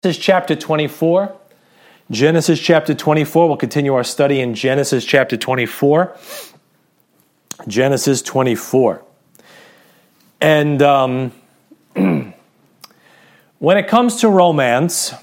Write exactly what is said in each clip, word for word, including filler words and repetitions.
Genesis chapter twenty-four. Genesis chapter twenty-four. We'll continue our study in Genesis chapter twenty-four. Genesis twenty-four. And um, when it comes to romance,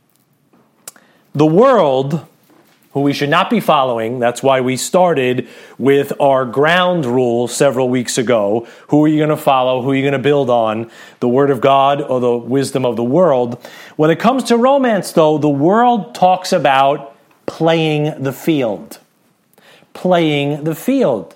the world, who we should not be following, that's why we started with our ground rule several weeks ago. Who are you going to follow? Who are you going to build on? The Word of God or the wisdom of the world? When it comes to romance, though, the world talks about playing the field. Playing the field.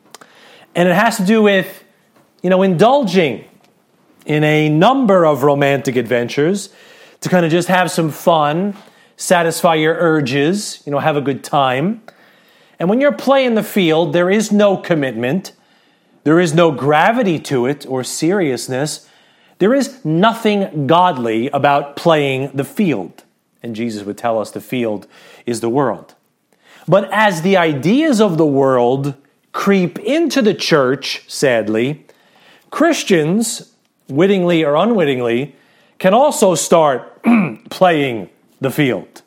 And it has to do with, you know, indulging in a number of romantic adventures to kind of just have some fun, satisfy your urges, you know, have a good time. And when you're playing the field, there is no commitment. There is no gravity to it or seriousness. There is nothing godly about playing the field. And Jesus would tell us the field is the world. But as the ideas of the world creep into the church, sadly, Christians, wittingly or unwittingly, can also start playing the field.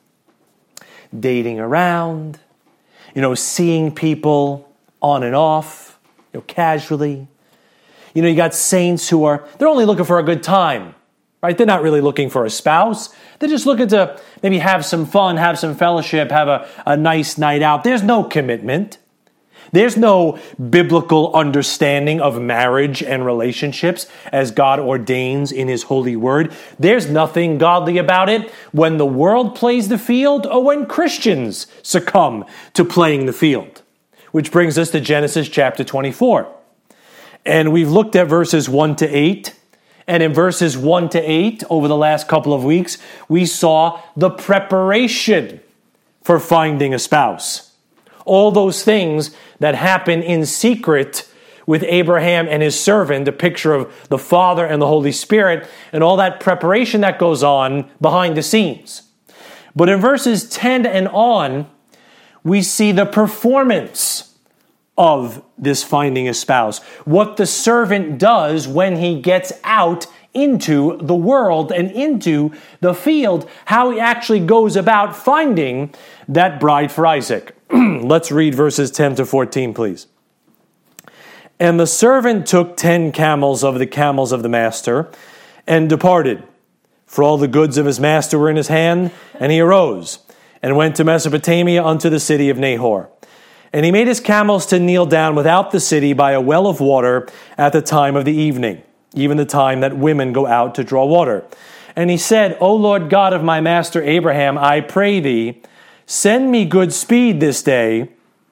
Dating around, you know, seeing people on and off, you know, casually. You know, you got saints who are, they're only looking for a good time, right? They're not really looking for a spouse. They're just looking to maybe have some fun, have some fellowship, have a, a nice night out. There's no commitment. There's no biblical understanding of marriage and relationships as God ordains in His holy word. There's nothing godly about it when the world plays the field or when Christians succumb to playing the field. Which brings us to Genesis chapter twenty-four. And we've looked at verses one to eight. And in verses one to eight, over the last couple of weeks, we saw the preparation for finding a spouse. All those things that happen in secret with Abraham and his servant, a picture of the Father and the Holy Spirit, and all that preparation that goes on behind the scenes. But in verses ten and on, we see the performance of this finding a spouse. What the servant does when he gets out into the world and into the field, how he actually goes about finding that bride for Isaac. Let's read verses ten to fourteen, please. And the servant took ten camels of the camels of the master and departed. For all the goods of his master were in his hand, and he arose and went to Mesopotamia unto the city of Nahor. And he made his camels to kneel down without the city by a well of water at the time of the evening, even the time that women go out to draw water. And he said, O Lord God of my master Abraham, I pray thee, send me good speed this day,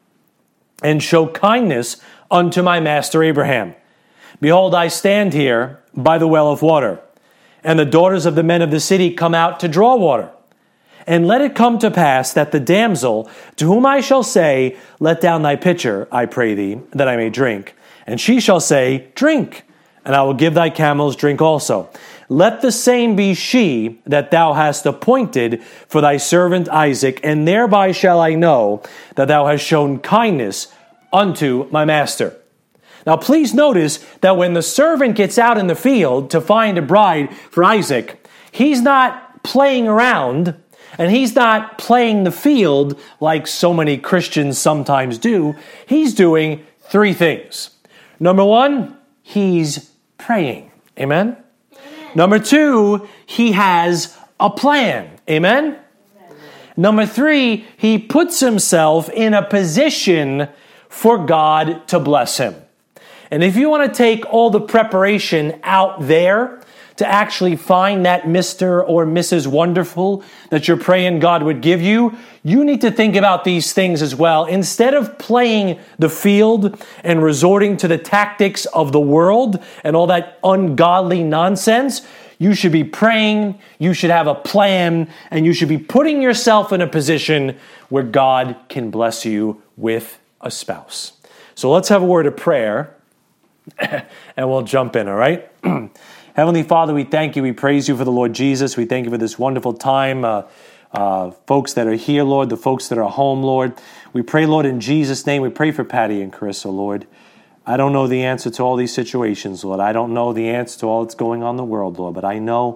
and show kindness unto my master Abraham. Behold, I stand here by the well of water, and the daughters of the men of the city come out to draw water. And let it come to pass that the damsel, to whom I shall say, Let down thy pitcher, I pray thee, that I may drink. And she shall say, Drink, and I will give thy camels drink also. Let the same be she that thou hast appointed for thy servant Isaac, and thereby shall I know that thou hast shown kindness unto my master. Now please notice that when the servant gets out in the field to find a bride for Isaac, he's not playing around, and he's not playing the field like so many Christians sometimes do. He's doing three things. Number one, he's praying. Amen? Number two, he has a plan. Amen? Amen? Number three, he puts himself in a position for God to bless him. And if you want to take all the preparation out there to actually find that Mister or Missus Wonderful that you're praying God would give you, you need to think about these things as well. Instead of playing the field and resorting to the tactics of the world and all that ungodly nonsense, you should be praying, you should have a plan, and you should be putting yourself in a position where God can bless you with a spouse. So let's have a word of prayer, and we'll jump in, all right? Heavenly Father, we thank you. We praise you for the Lord Jesus. We thank you for this wonderful time. Uh, uh, folks that are here, Lord, the folks that are home, Lord. We pray, Lord, in Jesus' name. We pray for Patty and Chris, oh Lord. I don't know the answer to all these situations, Lord. I don't know the answer to all that's going on in the world, Lord. But I know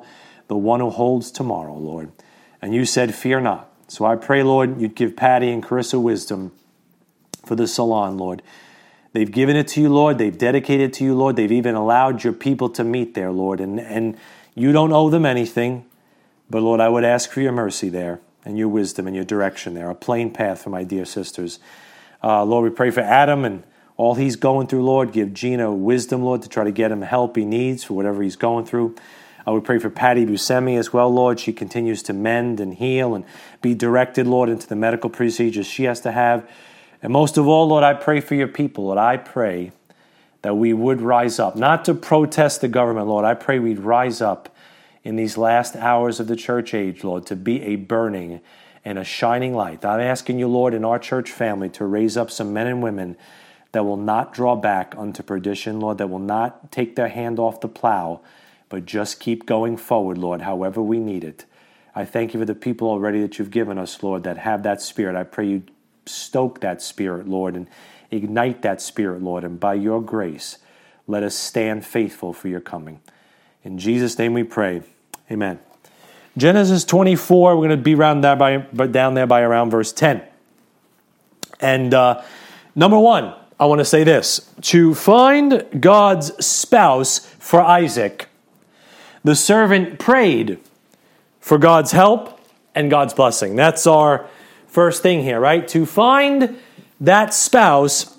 the one who holds tomorrow, Lord. And you said, fear not. So I pray, Lord, you'd give Patty and Carissa wisdom for the salon, Lord. They've given it to you, Lord. They've dedicated it to you, Lord. They've even allowed your people to meet there, Lord. And, and you don't owe them anything. But, Lord, I would ask for your mercy there and your wisdom and your direction there, a plain path for my dear sisters. Uh, Lord, we pray for Adam and all he's going through, Lord. Give Gina wisdom, Lord, to try to get him the help he needs for whatever he's going through. I would pray for Patty Buscemi as well, Lord. She continues to mend and heal and be directed, Lord, into the medical procedures she has to have. And most of all, Lord, I pray for your people, Lord. I pray that we would rise up, not to protest the government, Lord. I pray we'd rise up in these last hours of the church age, Lord, to be a burning and a shining light. I'm asking you, Lord, in our church family to raise up some men and women that will not draw back unto perdition, Lord, that will not take their hand off the plow, but just keep going forward, Lord, however we need it. I thank you for the people already that you've given us, Lord, that have that spirit. I pray you stoke that spirit, Lord, and ignite that spirit, Lord, and by your grace, let us stand faithful for your coming. In Jesus' name we pray. Amen. Genesis twenty-four, we're going to be around there by, down there by around verse ten. And uh, number one, I want to say this. To find God's spouse for Isaac, the servant prayed for God's help and God's blessing. That's our first thing here, right? To find that spouse,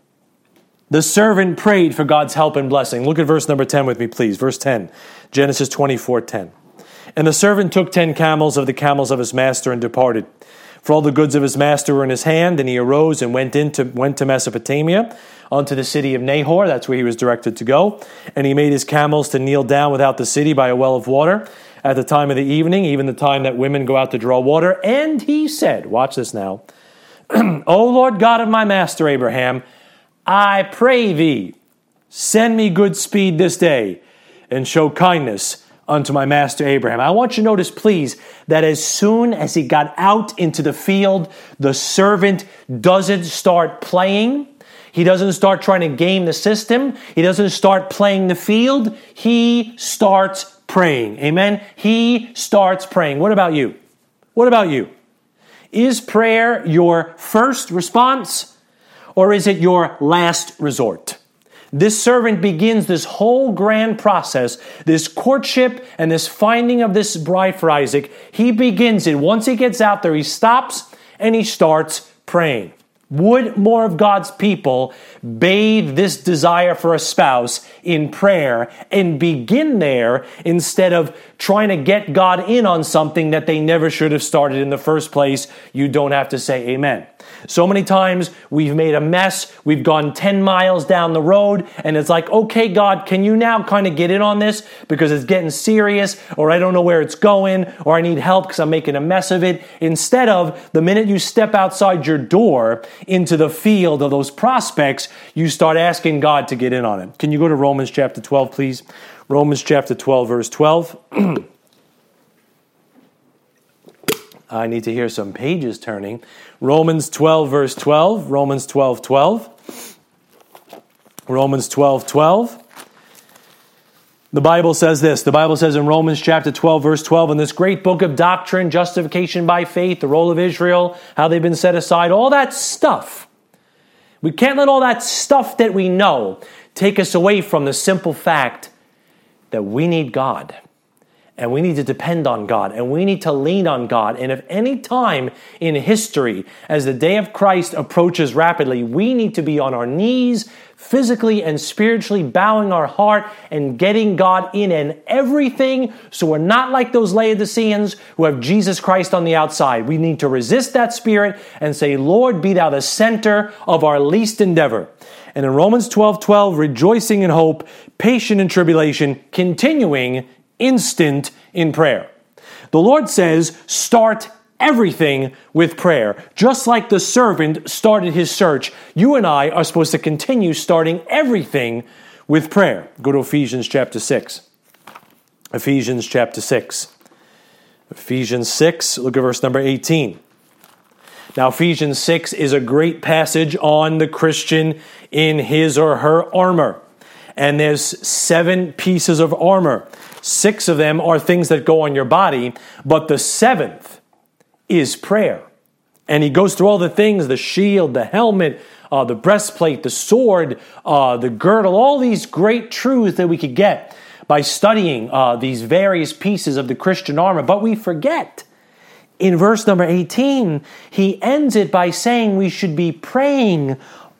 the servant prayed for God's help and blessing. Look at verse number ten with me, please. Verse ten, Genesis twenty-four ten. And the servant took ten camels of the camels of his master and departed. For all the goods of his master were in his hand, and he arose and went into went to Mesopotamia, unto the city of Nahor. That's where he was directed to go. And he made his camels to kneel down without the city by a well of water at the time of the evening, even the time that women go out to draw water. And he said, watch this now, O Lord God of my master Abraham, I pray thee, send me good speed this day, and show kindness unto my master Abraham. I want you to notice, please, that as soon as he got out into the field, the servant doesn't start playing. He doesn't start trying to game the system. He doesn't start playing the field. He starts praying. Amen? He starts praying. What about you? What about you? Is prayer your first response, or is it your last resort? This servant begins this whole grand process, this courtship and this finding of this bride for Isaac. He begins it. Once he gets out there, he stops and he starts praying. Would more of God's people bathe this desire for a spouse in prayer and begin there instead of trying to get God in on something that they never should have started in the first place? You don't have to say amen. So many times we've made a mess. We've gone ten miles down the road and it's like, okay, God, can you now kind of get in on this because it's getting serious, or I don't know where it's going, or I need help because I'm making a mess of it. Instead of the minute you step outside your door into the field of those prospects, you start asking God to get in on it. Can you go to Romans chapter twelve, please? Romans chapter twelve, verse twelve. I need to hear some pages turning. Romans twelve, verse twelve. Romans twelve, twelve. Romans twelve, twelve. The Bible says this. The Bible says in Romans chapter twelve, verse twelve, in this great book of doctrine, justification by faith, the role of Israel, how they've been set aside, all that stuff. We can't let all that stuff that we know take us away from the simple fact that we need God. And we need to depend on God, and we need to lean on God. And if any time in history, as the day of Christ approaches rapidly, we need to be on our knees, physically and spiritually bowing our heart and getting God in and everything, so we're not like those Laodiceans who have Jesus Christ on the outside. We need to resist that spirit and say, Lord, be thou the center of our least endeavor. And in Romans twelve, twelve, rejoicing in hope, patient in tribulation, continuing instant in prayer. The Lord says, start everything with prayer. Just like the servant started his search, you and I are supposed to continue starting everything with prayer. Go to Ephesians chapter six. Ephesians chapter six. Ephesians six, look at verse number eighteen. Now, Ephesians six is a great passage on the Christian in his or her armor. And there's seven pieces of armor. Six of them are things that go on your body, but the seventh is prayer. And he goes through all the things, the shield, the helmet, uh, the breastplate, the sword, uh, the girdle, all these great truths that we could get by studying uh, these various pieces of the Christian armor. But we forget, in verse number eighteen, he ends it by saying we should be praying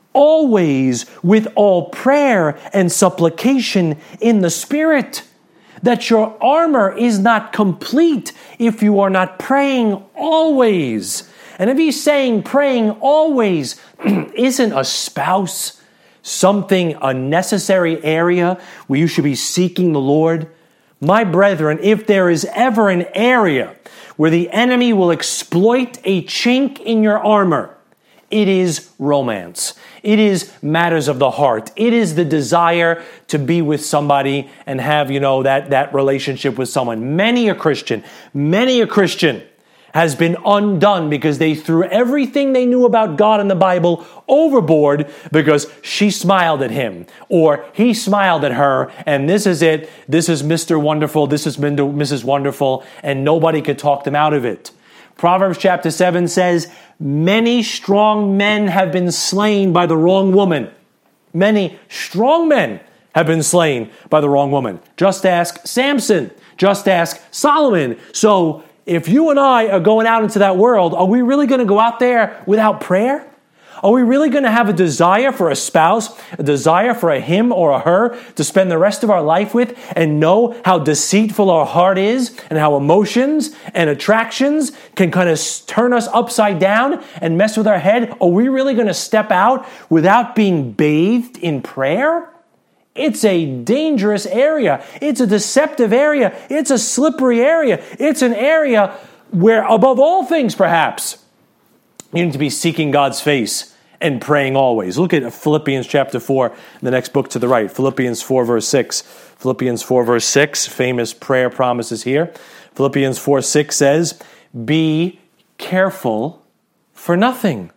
always with all prayer and supplication in the Spirit. That your armor is not complete if you are not praying always. And if he's saying praying always, isn't a spouse something, a necessary area where you should be seeking the Lord? My brethren, if there is ever an area where the enemy will exploit a chink in your armor, it is romance. It is matters of the heart. It is the desire to be with somebody and have, you know, that, that relationship with someone. Many a Christian, many a Christian has been undone because they threw everything they knew about God and the Bible overboard because she smiled at him or he smiled at her, and this is it. This is Mister Wonderful. This is Missus Wonderful, and nobody could talk them out of it. Proverbs chapter seven says, many strong men have been slain by the wrong woman. Many strong men have been slain by the wrong woman. Just ask Samson. Just ask Solomon. So if you and I are going out into that world, are we really going to go out there without prayer? Are we really going to have a desire for a spouse, a desire for a him or a her to spend the rest of our life with and know how deceitful our heart is and how emotions and attractions can kind of turn us upside down and mess with our head? Are we really going to step out without being bathed in prayer? It's a dangerous area. It's a deceptive area. It's a slippery area. It's an area where, above all things, perhaps, you need to be seeking God's face and praying always. Look at Philippians chapter four, the next book to the right. Philippians four, verse six. Philippians four, verse six, famous prayer promises here. Philippians four, six says, be careful for nothing,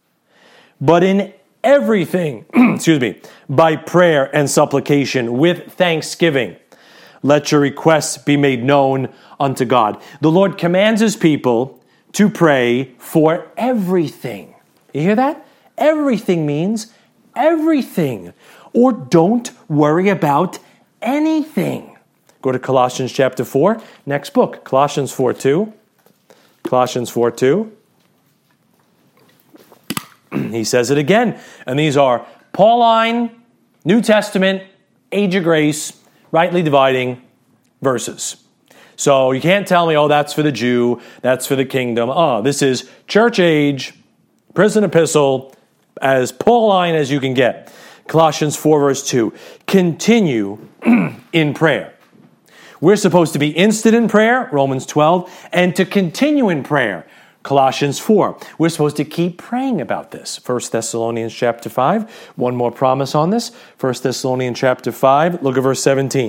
but in everything, excuse me, by prayer and supplication with thanksgiving, let your requests be made known unto God. The Lord commands his people to pray for everything. You hear that? Everything means everything. Or don't worry about anything. Go to Colossians chapter four, next book, Colossians four two. Colossians four two. He says it again. And these are Pauline, New Testament, age of grace, rightly dividing verses. So you can't tell me, oh, that's for the Jew, that's for the kingdom. Oh, this is church age, prison epistle, as Pauline as you can get. Colossians four, verse two. Continue in prayer. We're supposed to be instant in prayer, Romans twelve, and to continue in prayer, Colossians four. We're supposed to keep praying about this. First Thessalonians chapter five. One more promise on this. First Thessalonians chapter five. Look at verse seventeen.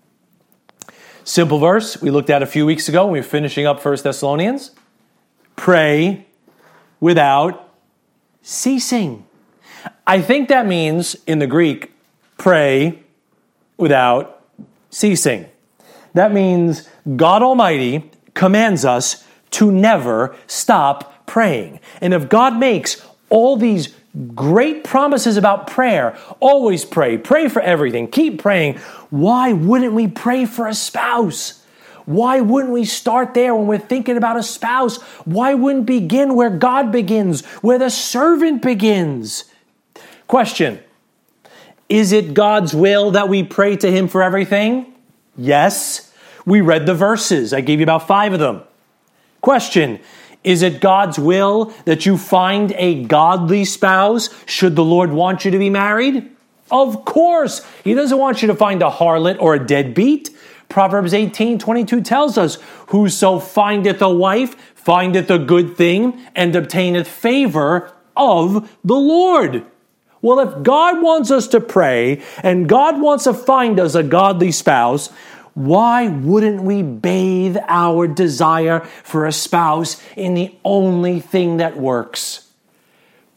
Simple verse we looked at a few weeks ago when we were finishing up First Thessalonians. Pray without ceasing. I think that means, in the Greek, pray without ceasing. That means God Almighty commands us to never stop praying. And if God makes all these great promises about prayer, always pray, pray for everything, keep praying, why wouldn't we pray for a spouse? Why wouldn't we start there when we're thinking about a spouse? Why wouldn't begin where God begins, where the servant begins? Question: is it God's will that we pray to Him for everything? Yes. We read the verses. I gave you about five of them. Question: is it God's will that you find a godly spouse should the Lord want you to be married? Of course. He doesn't want you to find a harlot or a deadbeat. Proverbs eighteen twenty-two tells us, whoso findeth a wife findeth a good thing and obtaineth favor of the Lord. Well, if God wants us to pray and God wants to find us a godly spouse, why wouldn't we bathe our desire for a spouse in the only thing that works?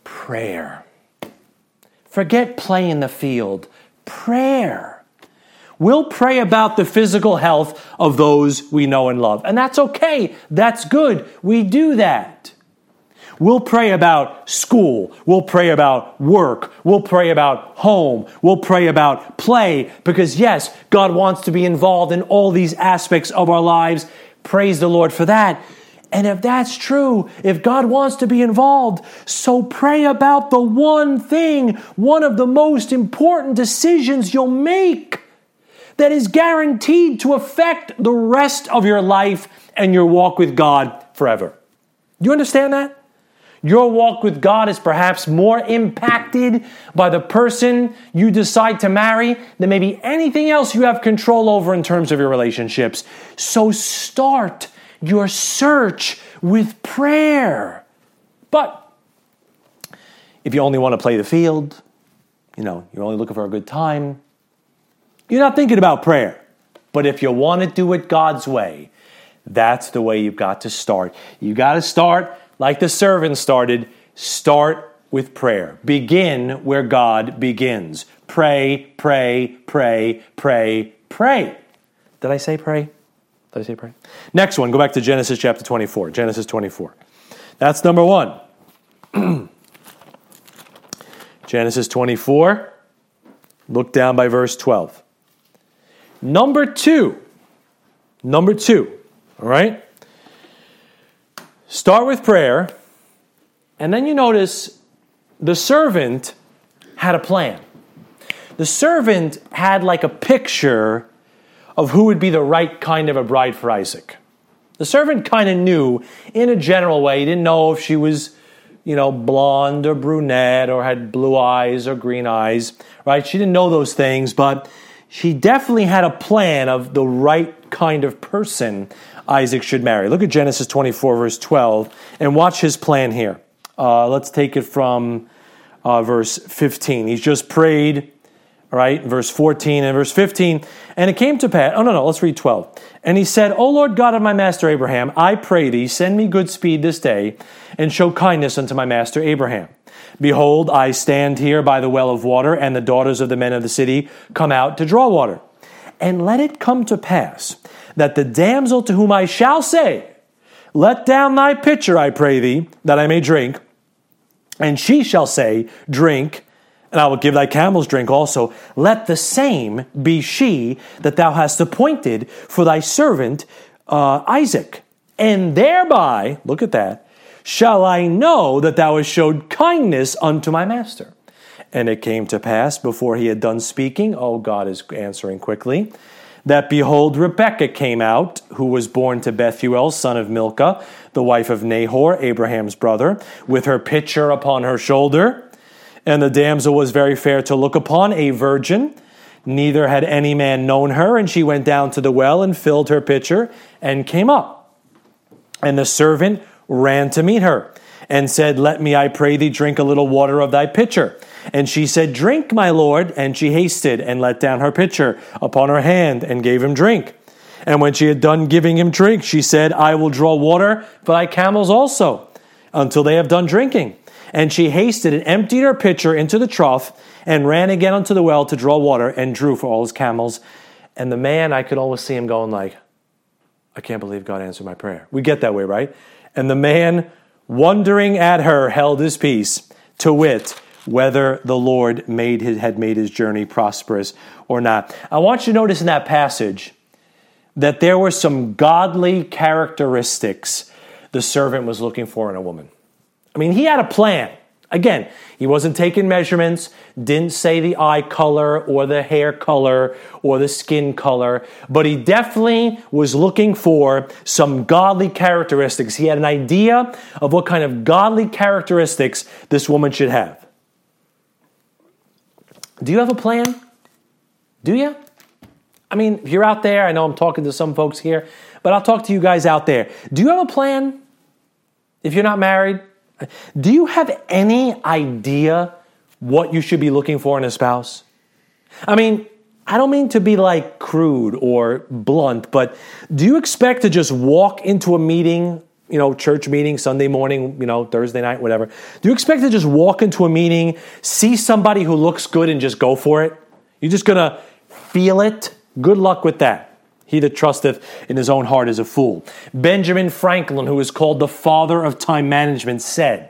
Prayer. Forget play in the field. Prayer. We'll pray about the physical health of those we know and love. And that's okay. That's good. We do that. We'll pray about school. We'll pray about work. We'll pray about home. We'll pray about play. Because yes, God wants to be involved in all these aspects of our lives. Praise the Lord for that. And if that's true, if God wants to be involved, so pray about the one thing, one of the most important decisions you'll make that is guaranteed to affect the rest of your life and your walk with God forever. Do you understand that? Your walk with God is perhaps more impacted by the person you decide to marry than maybe anything else you have control over in terms of your relationships. So start your search with prayer. But if you only want to play the field, you know, you're only looking for a good time, you're not thinking about prayer. But if you want to do it God's way, that's the way you've got to start. You got to start like the servant started. Start with prayer. Begin where God begins. Pray, pray, pray, pray, pray. Did I say pray? Did I say pray? Next one, go back to Genesis chapter twenty-four. Genesis twenty-four. That's number one. Genesis twenty-four. Look down by verse twelve. Number two. Number two. All right? Start with prayer. And then you notice the servant had a plan. The servant had like a picture of who would be the right kind of a bride for Isaac. The servant kind of knew in a general way. He didn't know if she was, you know, blonde or brunette or had blue eyes or green eyes, right? She didn't know those things, but she definitely had a plan of the right kind of person Isaac should marry. Look at Genesis twenty-four, verse twelve, and watch his plan here. Uh, let's take it from uh, verse fifteen. He's just prayed, right? Verse fourteen and verse fifteen. And it came to pass, oh no, no, let's read twelve. And he said, O Lord God of my master Abraham, I pray thee, send me good speed this day, and show kindness unto my master Abraham. Behold, I stand here by the well of water, and the daughters of the men of the city come out to draw water. And let it come to pass that the damsel to whom I shall say, let down thy pitcher, I pray thee, that I may drink. And she shall say, drink, and I will give thy camels drink also. Let the same be she that thou hast appointed for thy servant uh, Isaac. And thereby, look at that, shall I know that thou hast showed kindness unto my master. And it came to pass, before he had done speaking, oh, God is answering quickly, that behold, Rebekah came out, who was born to Bethuel, son of Milcah, the wife of Nahor, Abraham's brother, with her pitcher upon her shoulder. And the damsel was very fair to look upon, a virgin. Neither had any man known her, and she went down to the well and filled her pitcher and came up. And the servant ran to meet her and said, let me, I pray thee, drink a little water of thy pitcher. And she said, drink, my lord. And she hasted and let down her pitcher upon her hand and gave him drink. And when she had done giving him drink, she said, I will draw water for thy camels also, until they have done drinking. And she hasted and emptied her pitcher into the trough and ran again unto the well to draw water and drew for all his camels. And the man, I could always see him going like, I can't believe God answered my prayer. We get that way, right? And the man, wondering at her, held his peace, to wit, whether the Lord made his, had made his journey prosperous or not. I want you to notice in that passage that there were some godly characteristics the servant was looking for in a woman. I mean, he had a plan. Again, he wasn't taking measurements, didn't say the eye color or the hair color or the skin color, but he definitely was looking for some godly characteristics. He had an idea of what kind of godly characteristics this woman should have. Do you have a plan? Do you? I mean, if you're out there, I know I'm talking to some folks here, but I'll talk to you guys out there. Do you have a plan? If you're not married, do you have any idea what you should be looking for in a spouse? I mean, I don't mean to be like crude or blunt, but do you expect to just walk into a meeting, you know, church meeting, Sunday morning, you know, Thursday night, whatever. Do you expect to just walk into a meeting, see somebody who looks good and just go for it? You're just going to feel it Good luck with that. He that trusteth in his own heart is a fool. Benjamin Franklin, who is called the father of time management, said,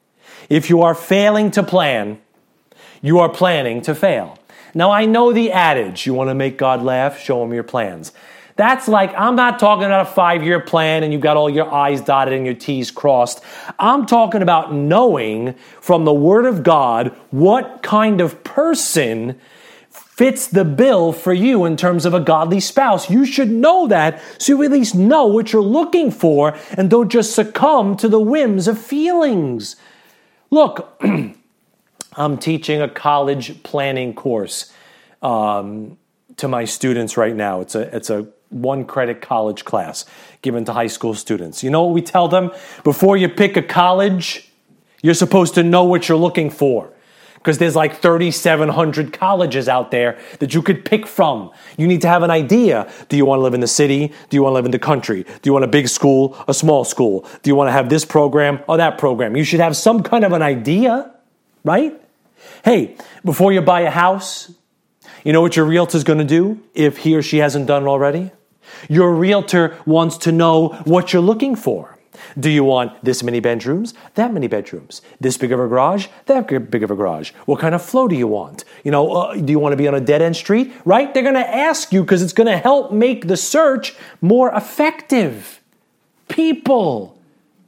if you are failing to plan, you are planning to fail. Now, I know the adage, you want to make God laugh, show him your plans. That's like, I'm not talking about a five-year plan and you've got all your I's dotted and your T's crossed. I'm talking about knowing from the Word of God what kind of person fits the bill for you in terms of a godly spouse. You should know that so you at least know what you're looking for and don't just succumb to the whims of feelings. Look, I'm teaching a college planning course um, to my students right now. It's a it's a one credit college class given to high school students. You know what we tell them? Before you pick a college, you're supposed to know what you're looking for. Because there's like thirty-seven hundred colleges out there that you could pick from. You need to have an idea. Do you want to live in the city? Do you want to live in the country? Do you want a big school, a small school? Do you want to have this program or that program? You should have some kind of an idea, right? Hey, before you buy a house, you know what your realtor is going to do if he or she hasn't done it already? Your realtor wants to know what you're looking for. Do you want this many bedrooms, that many bedrooms, this big of a garage, that big of a garage? What kind of flow do you want? You know, uh, do you want to be on a dead-end street? Right? They're going to ask you because it's going to help make the search more effective. People.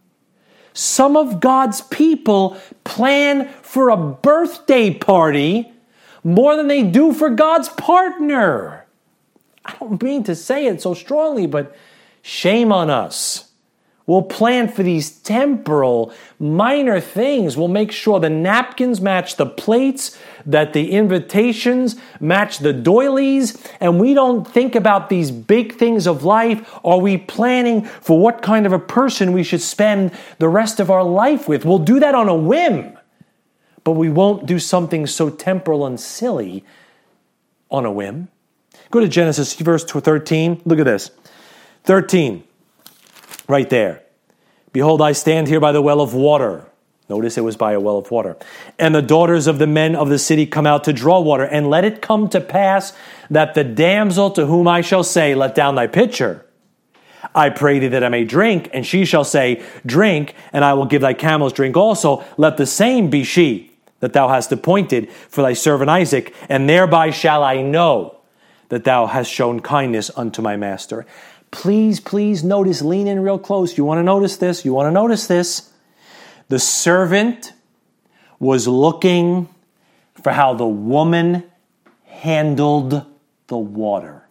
Some of God's people plan for a birthday party more than they do for God's partner. I don't mean to say it so strongly, but shame on us. We'll plan for these temporal, minor things. We'll make sure the napkins match the plates, that the invitations match the doilies, and we don't think about these big things of life. Are we planning for what kind of a person we should spend the rest of our life with? We'll do that on a whim, but we won't do something so temporal and silly on a whim. Go to Genesis verse thirteen. Look at this. thirteen. Right there. Behold, I stand here by the well of water. Notice it was by a well of water. And the daughters of the men of the city come out to draw water. And let it come to pass that the damsel to whom I shall say, let down thy pitcher. I pray thee that I may drink. And she shall say, drink, and I will give thy camels drink also. Let the same be she that thou hast appointed for thy servant Isaac. And thereby shall I know that thou hast shown kindness unto my master. Please, please notice, lean in real close. You want to notice this? You want to notice this? The servant was looking for how the woman handled the water.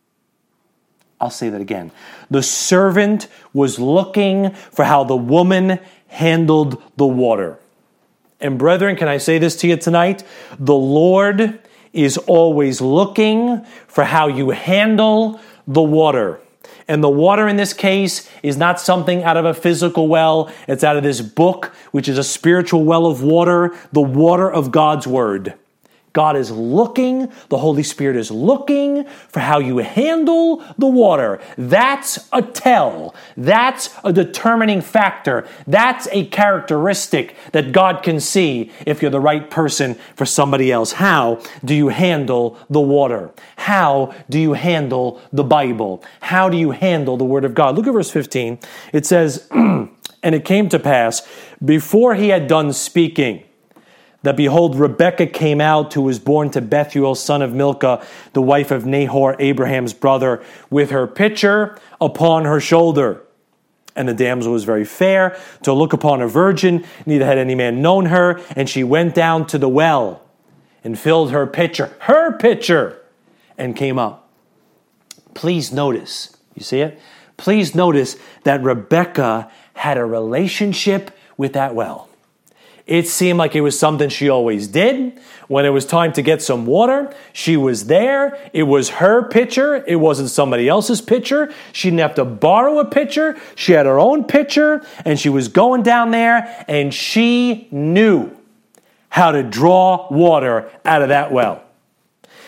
I'll say that again. The servant was looking for how the woman handled the water. And brethren, can I say this to you tonight? The Lord is always looking for how you handle the water. And the water in this case is not something out of a physical well. It's out of this book, which is a spiritual well of water, the water of God's Word. God is looking, the Holy Spirit is looking for how you handle the water. That's a tell. That's a determining factor. That's a characteristic that God can see if you're the right person for somebody else. How do you handle the water? How do you handle the Bible? How do you handle the Word of God? Look at verse fifteen. It says, and it came to pass, before he had done speaking, that behold, Rebekah came out, who was born to Bethuel, son of Milcah, the wife of Nahor, Abraham's brother, with her pitcher upon her shoulder. And the damsel was very fair to look upon a virgin, neither had any man known her. And she went down to the well and filled her pitcher, her pitcher, and came up. Please notice, you see it? Please notice that Rebekah had a relationship with that well. It seemed like it was something she always did. When it was time to get some water, she was there. It was her pitcher. It wasn't somebody else's pitcher. She didn't have to borrow a pitcher. She had her own pitcher, and she was going down there, and she knew how to draw water out of that well.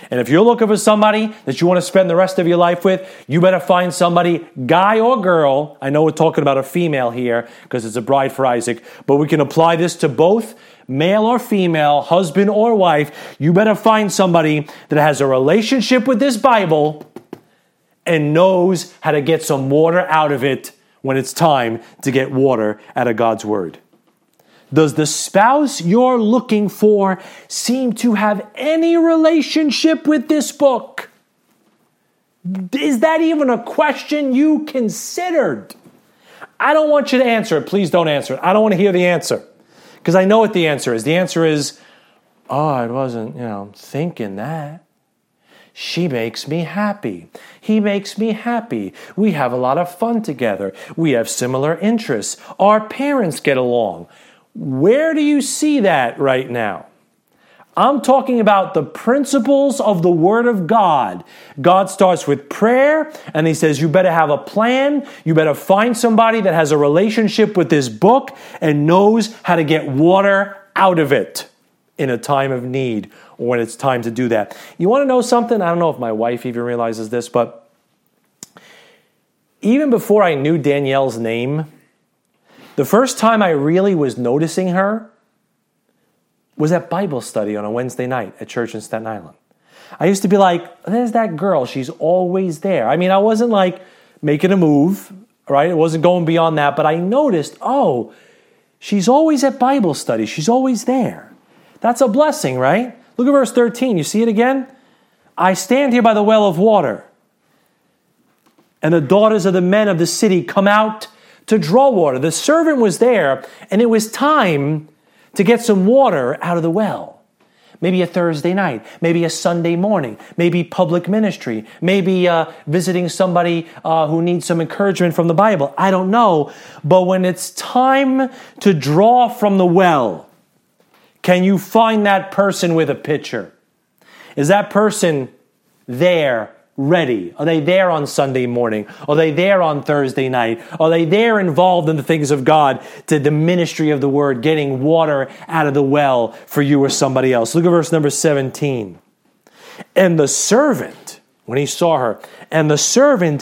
And if you're looking for somebody that you want to spend the rest of your life with, you better find somebody, guy or girl. I know we're talking about a female here because it's a bride for Isaac, but we can apply this to both male or female, husband or wife. You better find somebody that has a relationship with this Bible and knows how to get some water out of it when it's time to get water out of God's word. Does the spouse you're looking for seem to have any relationship with this book? Is that even a question you considered? I don't want you to answer it. Please don't answer it. I don't want to hear the answer because I know what the answer is. The answer is, oh, I wasn't, you know, thinking that. She makes me happy. He makes me happy. We have a lot of fun together. We have similar interests. Our parents get along. Where do you see that right now? I'm talking about the principles of the Word of God. God starts with prayer, and He says, you better have a plan. You better find somebody that has a relationship with this book and knows how to get water out of it in a time of need or when it's time to do that. You want to know something? I don't know if my wife even realizes this, but even before I knew Danielle's name, the first time I really was noticing her was at Bible study on a Wednesday night at church in Staten Island. I used to be like, there's that girl. She's always there. I mean, I wasn't like making a move, right? It wasn't going beyond that. But I noticed, oh, she's always at Bible study. She's always there. That's a blessing, right? Look at verse thirteen. You see it again? I stand here by the well of water, and the daughters of the men of the city come out to draw water. The servant was there, and it was time to get some water out of the well. Maybe a Thursday night, maybe a Sunday morning, maybe public ministry, maybe uh, visiting somebody uh, who needs some encouragement from the Bible. I don't know. But when it's time to draw from the well, can you find that person with a pitcher? Is that person there, ready? Are they there on Sunday morning? Are they there on Thursday night? Are they there involved in the things of God, to the ministry of the word, getting water out of the well for you or somebody else? Look at verse number seventeen. And the servant, when he saw her, and the servant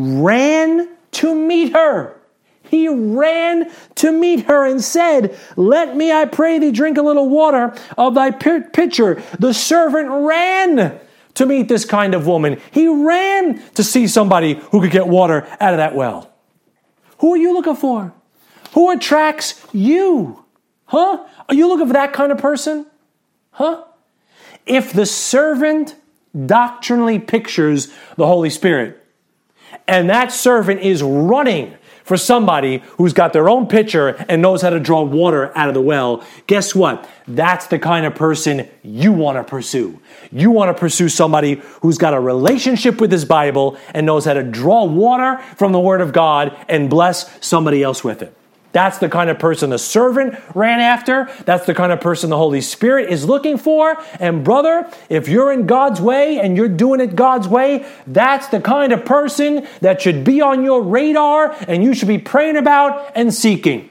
ran to meet her. He ran to meet her and said, let me, I pray thee, drink a little water of thy pitcher. The servant ran to meet this kind of woman. He ran to see somebody who could get water out of that well. Who are you looking for? Who attracts you? Huh? Are you looking for that kind of person? Huh? If the servant doctrinally pictures the Holy Spirit, and that servant is running for somebody who's got their own pitcher and knows how to draw water out of the well, guess what? That's the kind of person you want to pursue. You want to pursue somebody who's got a relationship with this Bible and knows how to draw water from the Word of God and bless somebody else with it. That's the kind of person the servant ran after. That's the kind of person the Holy Spirit is looking for. And brother, if you're in God's way and you're doing it God's way, that's the kind of person that should be on your radar and you should be praying about and seeking.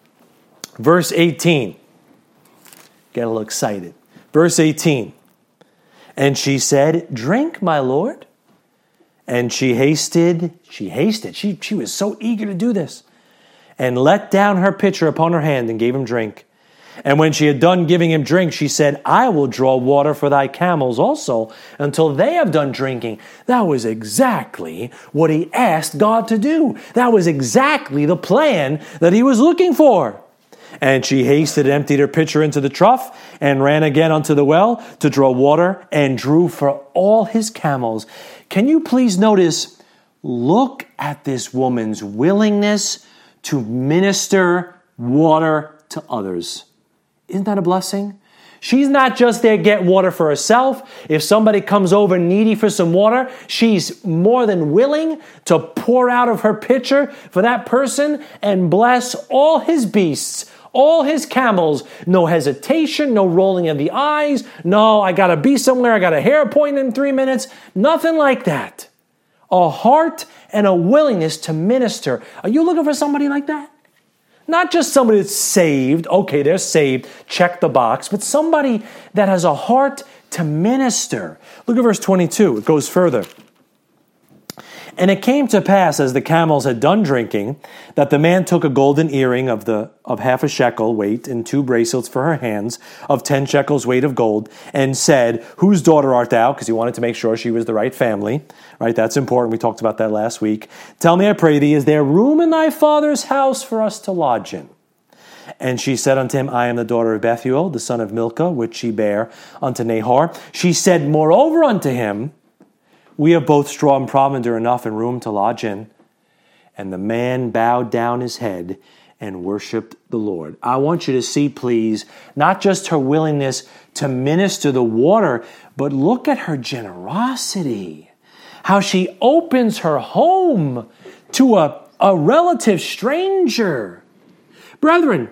Verse eighteen. Get a little excited. Verse eighteen. And she said, drink, my Lord. And she hasted, she hasted, she, she was so eager to do this, and let down her pitcher upon her hand and gave him drink. And when she had done giving him drink, she said, I will draw water for thy camels also until they have done drinking. That was exactly what he asked God to do. That was exactly the plan that he was looking for. And she hasted and emptied her pitcher into the trough and ran again unto the well to draw water and drew for all his camels. Can you please notice, look at this woman's willingness to minister water to others. Isn't that a blessing? She's not just there to get water for herself. If somebody comes over needy for some water, she's more than willing to pour out of her pitcher for that person and bless all his beasts, all his camels. No hesitation, no rolling of the eyes. No, I got to be somewhere. I got a hair appointment in three minutes. Nothing like that. A heart and a willingness to minister. Are you looking for somebody like that? Not just somebody that's saved. Okay, they're saved. Check the box. But somebody that has a heart to minister. Look at verse twenty-two. It goes further. And it came to pass, as the camels had done drinking, that the man took a golden earring of the of half a shekel weight and two bracelets for her hands of ten shekels weight of gold, and said, "Whose daughter art thou?" Because he wanted to make sure she was the right family. Right? That's important. We talked about that last week. "Tell me, I pray thee, is there room in thy father's house for us to lodge in?" And she said unto him, "I am the daughter of Bethuel, the son of Milcah, which she bare unto Nahor." She said moreover unto him, "We have both straw and provender enough and room to lodge in." And the man bowed down his head and worshiped the Lord. I want you to see, please, not just her willingness to minister the water, but look at her generosity. How she opens her home to a, a relative stranger. Brethren,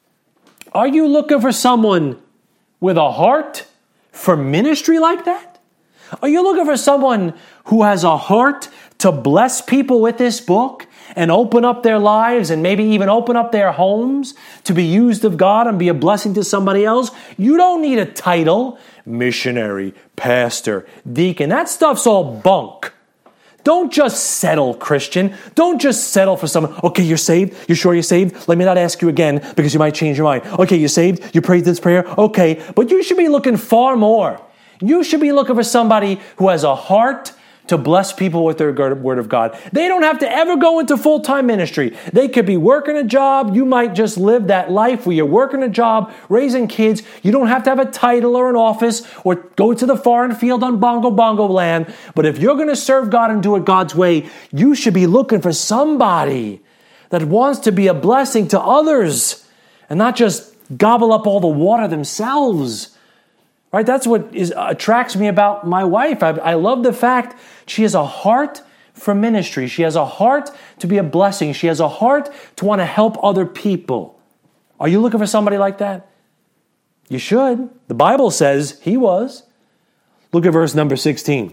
are you looking for someone with a heart for ministry like that? Are you looking for someone who has a heart to bless people with this book and open up their lives and maybe even open up their homes to be used of God and be a blessing to somebody else? You don't need a title, missionary, pastor, deacon. That stuff's all bunk. Don't just settle, Christian. Don't just settle for someone. Okay, you're saved? You're sure you're saved? Let me not ask you again because you might change your mind. Okay, you're saved? You prayed this prayer? Okay, but you should be looking far more. You should be looking for somebody who has a heart to bless people with their word of God. They don't have to ever go into full-time ministry. They could be working a job. You might just live that life where you're working a job, raising kids. You don't have to have a title or an office or go to the foreign field on bongo bongo land. But if you're going to serve God and do it God's way, you should be looking for somebody that wants to be a blessing to others and not just gobble up all the water themselves. Right? That's what is, attracts me about my wife. I, I love the fact she has a heart for ministry. She has a heart to be a blessing. She has a heart to want to help other people. Are you looking for somebody like that? You should. The Bible says he was. Look at verse number sixteen.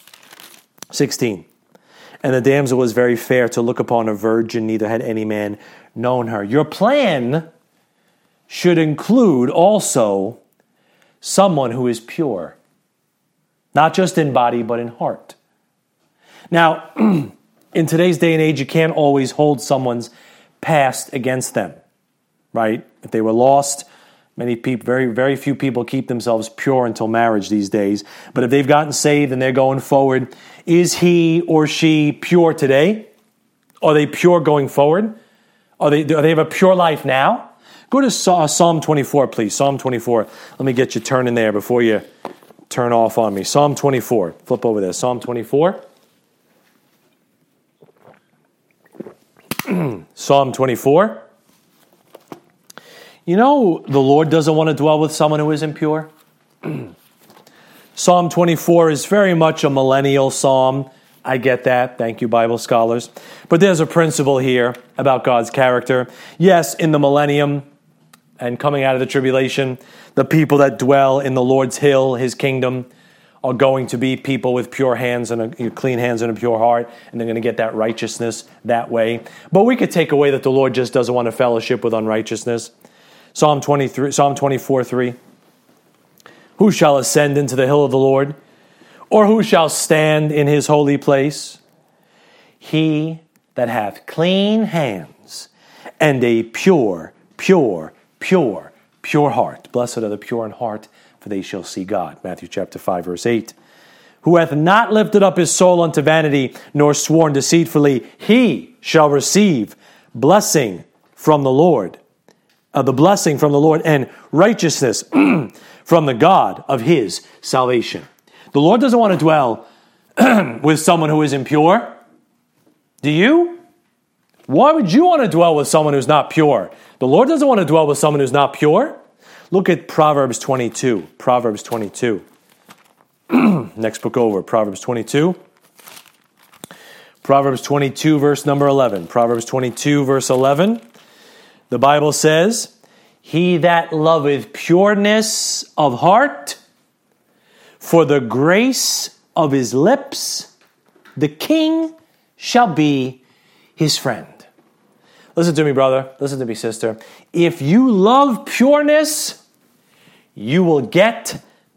sixteen. And the damsel was very fair to look upon, a virgin, neither had any man known her. Your plan should include also someone who is pure, not just in body, but in heart. Now, in today's day and age, you can't always hold someone's past against them, right? If they were lost, many people, very, very few people keep themselves pure until marriage these days. But if they've gotten saved and they're going forward, is he or she pure today? Are they pure going forward? Are they, do they have a pure life now? Go to Psalm twenty-four, please. Psalm twenty-four. Let me get you turning there before you turn off on me. Psalm twenty-four. Flip over there. Psalm twenty-four. Psalm twenty-four. You know, the Lord doesn't want to dwell with someone who isn't pure. Psalm twenty-four is very much a millennial psalm. I get that. Thank you, Bible scholars. But there's a principle here about God's character. Yes, in the millennium and coming out of the tribulation, the people that dwell in the Lord's hill, his kingdom, are going to be people with pure hands and a, clean hands and a pure heart, and they're going to get that righteousness that way. But we could take away that the Lord just doesn't want to fellowship with unrighteousness. Psalm twenty-three, Psalm twenty-four, three. Who shall ascend into the hill of the Lord? Or who shall stand in his holy place? He that hath clean hands and a pure, pure, pure, pure heart. Blessed are the pure in heart, for they shall see God. Matthew chapter five, verse eight. Who hath not lifted up his soul unto vanity, nor sworn deceitfully, he shall receive blessing from the Lord. Uh, the blessing from the Lord and righteousness from the God of his salvation. The Lord doesn't want to dwell with someone who is impure. Do you? Why would you want to dwell with someone who's not pure? The Lord doesn't want to dwell with someone who's not pure. Look at Proverbs twenty-two. Proverbs twenty-two. Next book over, Proverbs twenty-two. Proverbs twenty-two, verse number eleven. Proverbs twenty-two, verse eleven. The Bible says, he that loveth pureness of heart, for the grace of his lips, the king shall be his friend. Listen to me, brother. Listen to me, sister. If you love pureness, you will get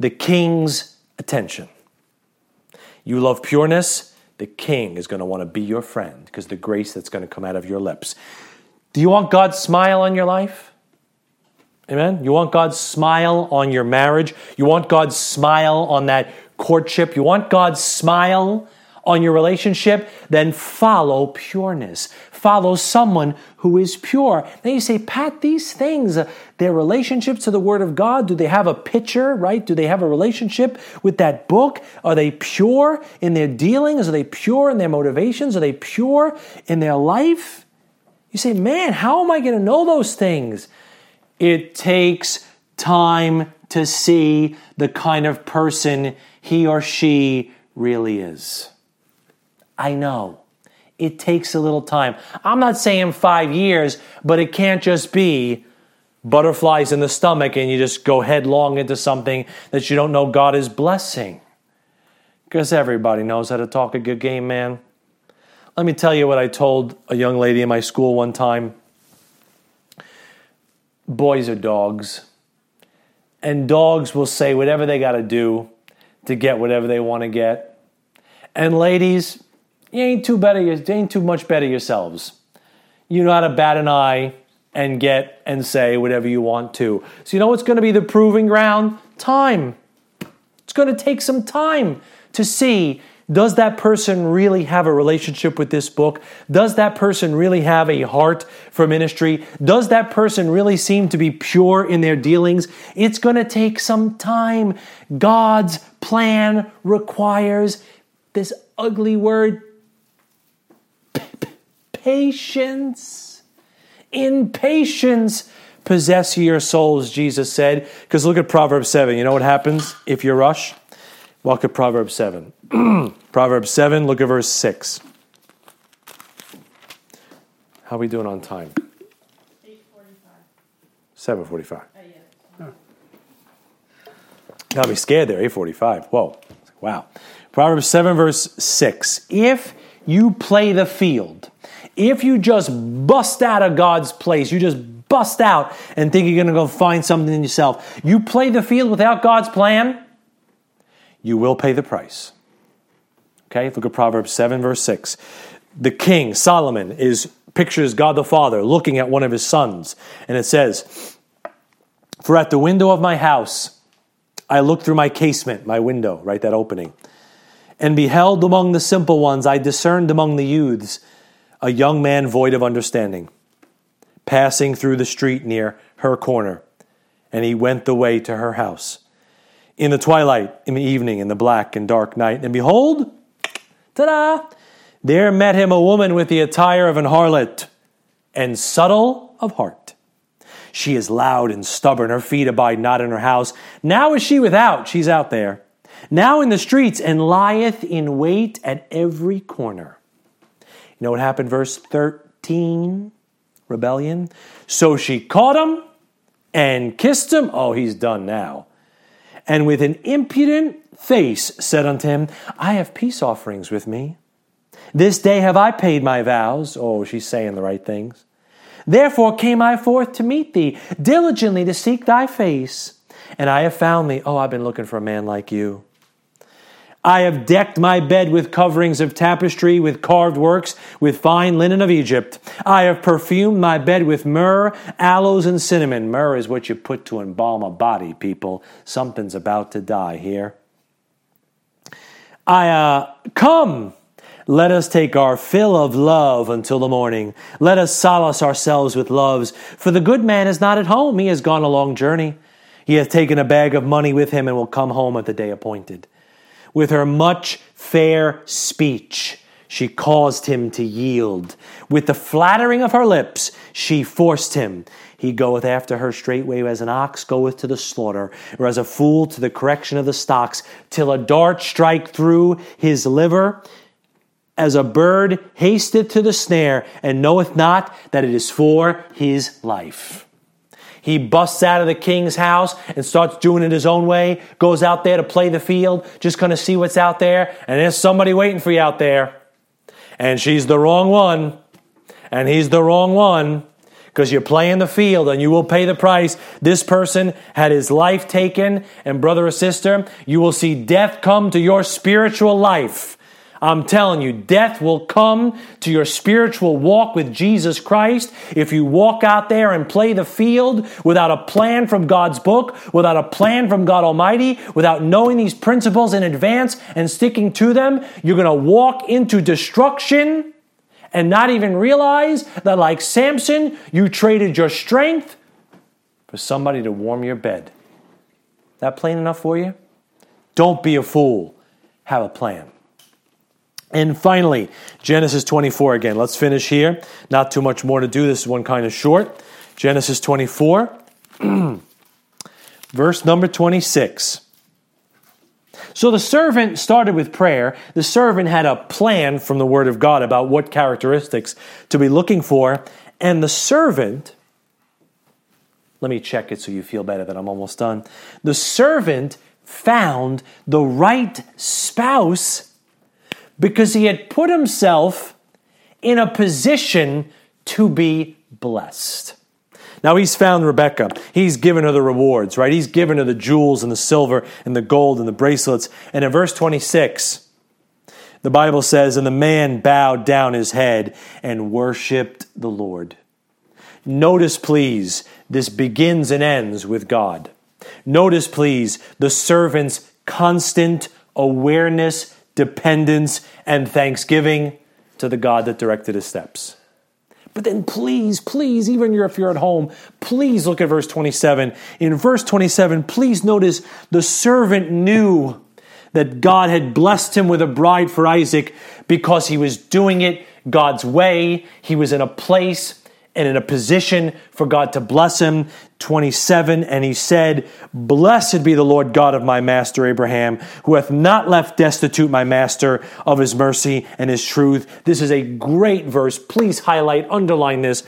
the king's attention. You love pureness, the king is going to want to be your friend because the grace that's going to come out of your lips. Do you want God's smile on your life? Amen? You want God's smile on your marriage? You want God's smile on that courtship? You want God's smile on your relationship? Then follow pureness. Follow someone who is pure. Then you say, Pat, these things, uh, their relationships to the Word of God, do they have a picture, right? Do they have a relationship with that book? Are they pure in their dealings? Are they pure in their motivations? Are they pure in their life? You say, man, how am I going to know those things? It takes time to see the kind of person he or she really is. I know. It takes a little time. I'm not saying five years, but it can't just be butterflies in the stomach and you just go headlong into something that you don't know God is blessing. Because everybody knows how to talk a good game, man. Let me tell you what I told a young lady in my school one time. Boys are dogs. And dogs will say whatever they got to do to get whatever they want to get. And ladies, you ain't too better. You ain't too much better yourselves. You know how to bat an eye and get and say whatever you want to. So you know what's going to be the proving ground? Time. It's going to take some time to see, does that person really have a relationship with this book? Does that person really have a heart for ministry? Does that person really seem to be pure in their dealings? It's going to take some time. God's plan requires this ugly word, patience. In patience, possess your souls, Jesus said. Because look at Proverbs seven. You know what happens if you rush? Look at Proverbs seven. Proverbs seven, look at verse six. How are we doing on time? eight forty-five. seven forty-five. Oh, yeah. Got me scared there, eight forty-five. Whoa. Wow. Proverbs seven, verse six. If you play the field, if you just bust out of God's place, you just bust out and think you're going to go find something in yourself, you play the field without God's plan, you will pay the price. Okay, look at Proverbs seven, verse six. The king, Solomon, is pictures God the Father looking at one of his sons. And it says, for at the window of my house, I looked through my casement, my window, right, that opening, and beheld among the simple ones, I discerned among the youths, a young man void of understanding, passing through the street near her corner, and he went the way to her house. In the twilight, in the evening, in the black and dark night, and behold, ta-da! There met him a woman with the attire of an harlot, and subtle of heart. She is loud and stubborn, her feet abide not in her house. Now is she without, she's out there. Now in the streets, and lieth in wait at every corner. You know what happened, verse thirteen? Rebellion. So she caught him and kissed him. Oh, he's done now. And with an impudent face said unto him, I have peace offerings with me. This day have I paid my vows. Oh, she's saying the right things. Therefore came I forth to meet thee, diligently to seek thy face. And I have found thee. Oh, I've been looking for a man like you. I have decked my bed with coverings of tapestry, with carved works, with fine linen of Egypt. I have perfumed my bed with myrrh, aloes, and cinnamon. Myrrh is what you put to embalm a body, people. Something's about to die here. I, uh, come, let us take our fill of love until the morning. Let us solace ourselves with loves. For the good man is not at home. He has gone a long journey. He hath taken a bag of money with him and will come home at the day appointed. With her much fair speech, she caused him to yield. With the flattering of her lips, she forced him. He goeth after her straightway as an ox goeth to the slaughter, or as a fool to the correction of the stocks, till a dart strike through his liver, as a bird hasteth to the snare, and knoweth not that it is for his life. He busts out of the king's house and starts doing it his own way, goes out there to play the field, just going to see what's out there, and there's somebody waiting for you out there. And she's the wrong one, and he's the wrong one, because you're playing the field and you will pay the price. This person had his life taken, and brother or sister, you will see death come to your spiritual life. I'm telling you, death will come to your spiritual walk with Jesus Christ if you walk out there and play the field without a plan from God's book, without a plan from God Almighty, without knowing these principles in advance and sticking to them. You're going to walk into destruction and not even realize that, like Samson, you traded your strength for somebody to warm your bed. That plain enough for you? Don't be a fool. Have a plan. And finally, Genesis twenty-four again. Let's finish here. Not too much more to do. This is one kind of short. Genesis twenty-four, verse number twenty-six. So the servant started with prayer. The servant had a plan from the Word of God about what characteristics to be looking for. And the servant, let me check it so you feel better that I'm almost done. The servant found the right spouse because he had put himself in a position to be blessed. Now he's found Rebekah. He's given her the rewards, right? He's given her the jewels and the silver and the gold and the bracelets. And in verse twenty-six, the Bible says, and the man bowed down his head and worshiped the Lord. Notice, please, this begins and ends with God. Notice, please, the servant's constant awareness, dependence, and thanksgiving to the God that directed his steps. But then please, please, even if you're at home, please look at verse twenty-seven. In verse twenty-seven, please notice the servant knew that God had blessed him with a bride for Isaac because he was doing it God's way. He was in a place and in a position for God to bless him. twenty-seven, and he said, blessed be the Lord God of my master Abraham, who hath not left destitute my master of his mercy and his truth. This is a great verse. Please highlight, underline this.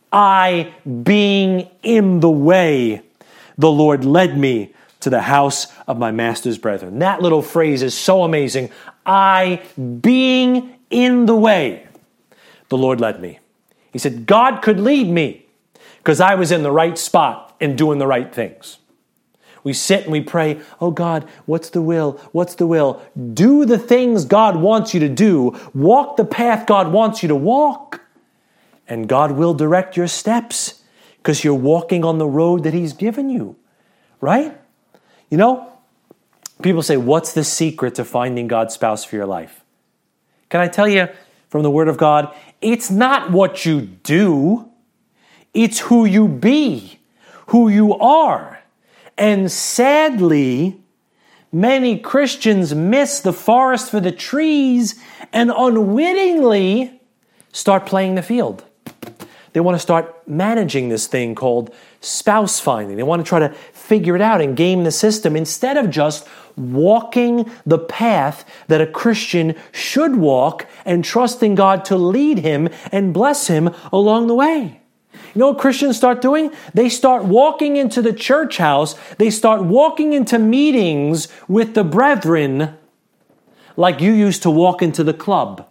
I, being in the way, the Lord led me to the house of my master's brethren. That little phrase is so amazing. I, being in the way, the Lord led me. He said, God could lead me because I was in the right spot and doing the right things. We sit and we pray, oh God, what's the will? What's the will? Do the things God wants you to do. Walk the path God wants you to walk. And God will direct your steps because you're walking on the road that He's given you. Right? You know, people say, what's the secret to finding God's spouse for your life? Can I tell you from the Word of God, it's not what you do, it's who you be, who you are. And sadly, many Christians miss the forest for the trees and unwittingly start playing the field. They want to start managing this thing called spouse finding. They want to try to figure it out and game the system instead of just walking the path that a Christian should walk and trusting God to lead him and bless him along the way. You know what Christians start doing? They start walking into the church house. They start walking into meetings with the brethren like you used to walk into the club,